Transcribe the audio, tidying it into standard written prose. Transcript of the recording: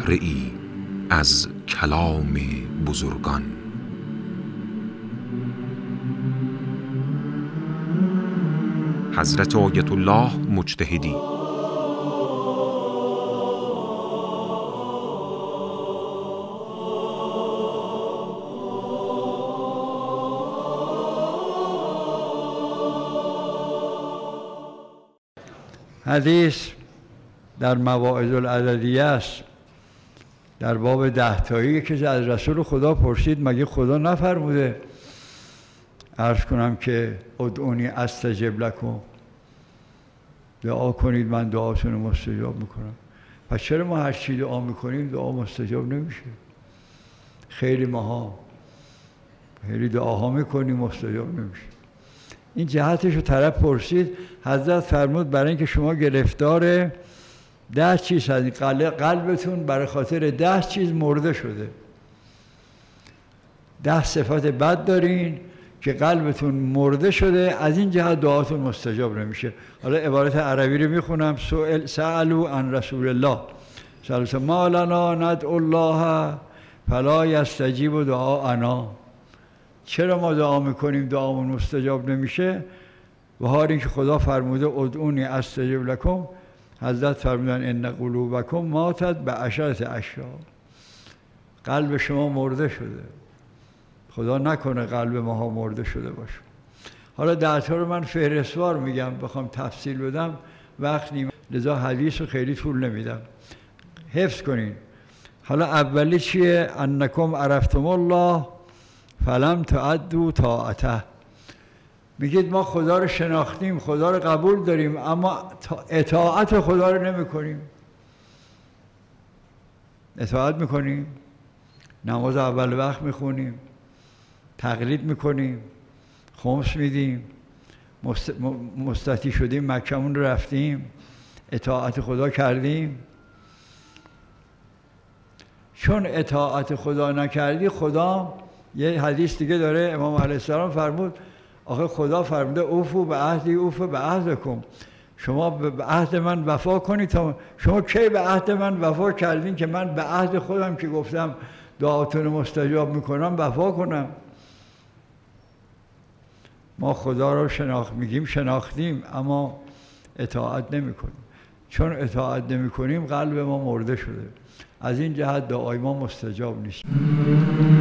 بهره ای از کلام بزرگان. حضرت آیت الله مجتهدی. حدیث در مواعظ العددیه است، در باب 10 تایی که از رسول خدا پرسید مگه خدا نفرموده عرض کنم که ادعونی استجب لکم، دعا کنید من دعاتون رو مستجاب میکنم. پس چرا ما هر چی دعا میکنیم دعا مستجاب نمیشه؟ خیلی دعاها میکنیم مستجاب نمیشه. این جهتش رو طرف پرسید، حضرت فرمود برای اینکه شما گرفتار 10 چیز هستید، قلبتون برای خاطر 10 چیز مرده شده. 10 صفت بد دارین که قلبتون مرده شده، از این جهت دعاتون مستجاب نمیشه. حالا عبارت عربی رو میخونم. سألوا عن رسول الله صلی الله علیه و سلم ما لنا ندعو الله فلا یستجیب دعاءنا. چرا ما دعا میکنیم دعامون مستجاب نمیشه؟ و حال اینکه خدا فرموده ادعونی استجب لکم، حضرت فرمودن ان قلوبکم ماتت بعشرة اشیاء. قلب شما مرده شده. خدا نکنه قلب ماها مرده شده باشه. حالا 10 تا رو من فهرستوار میگم، بخوام تفصیل بدم وقت نیم، لذا حدیث رو خیلی طول نمیدم. حفظ کنین. حالا اولی چیه؟ انکم عرفتم الله فلم تعدوا طاعته. میگید ما خدا رو شناختیم، خدا رو قبول داریم، اما اطاعت خدا رو نمی کنیم. اطاعت میکنیم، نماز اول وقت میخونیم، تقلید میکنیم، خمس میدیم، مستطیع شدیم مکه‌مون رو رفتیم، اطاعت خدا کردیم. چون اطاعت خدا نکردی، خدا یه حدیث دیگه داره، امام علیه السلام فرمود آخه خدا فرموده اوفوا بعهدی اوف بعهدکم، شما به عهد من وفا کنید. تا شما کی به عهد من وفا کردین که من به عهد خودم که گفتم دعاتون مستجاب میکنم وفا کنم؟ ما خدا رو میگیم شناختیم اما اطاعت نمی کنیم. چون اطاعت نمی کنیم قلب ما مرده شده، از این جهت دعای ما مستجاب نیست.